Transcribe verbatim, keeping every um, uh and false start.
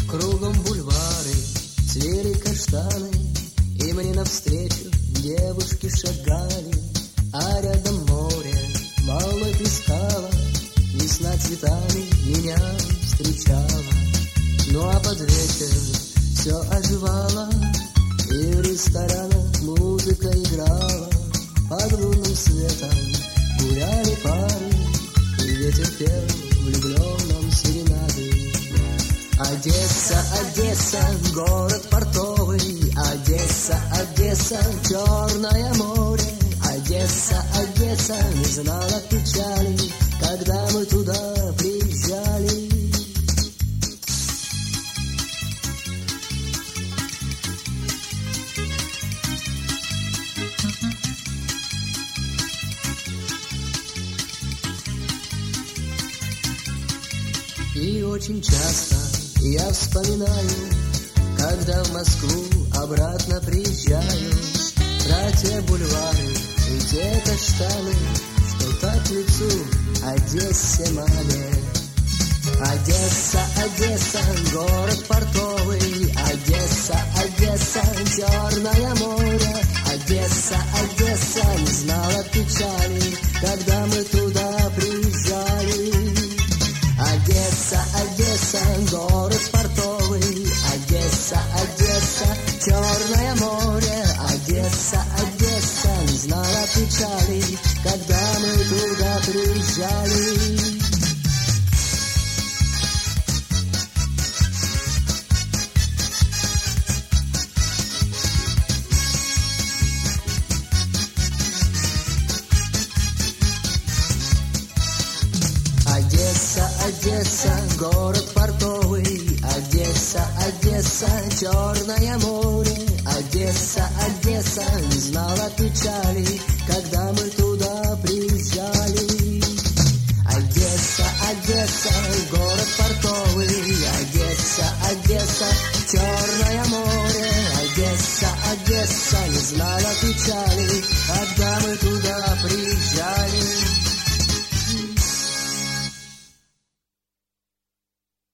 Кругом бульвары, цвели каштаны, и мне навстречу девушки шагали, а рядом море мало плескало, весна цветами меня встречала. Ну а под вечер все оживало, и в ресторанах музыка играла, под лунным светом гуляли пары, и ветер пел влюбленным серенады. Одесса, Одесса, город портовый, Одесса, Одесса, Черное море. Одесса, Одесса, не знала печали, когда мы туда приезжали. И очень часто я вспоминаю, когда в Москву обратно приезжаю, про те бульвары и те каштаны, что так к лицу Одессе маме. Одесса, Одесса, город портовый, Одесса, Одесса, Черное море. Одесса, Одесса, не знала печали, когда мы туда приезжали. Одесса, Одесса, город портовый, Одесса, Одесса, Черное море. Одесса, Одесса, не знала печали, когда мы туда приезжали. Одесса, Одесса, город портовый, Одесса, Одесса, Черное море. Одесса, Одесса, не знала печали,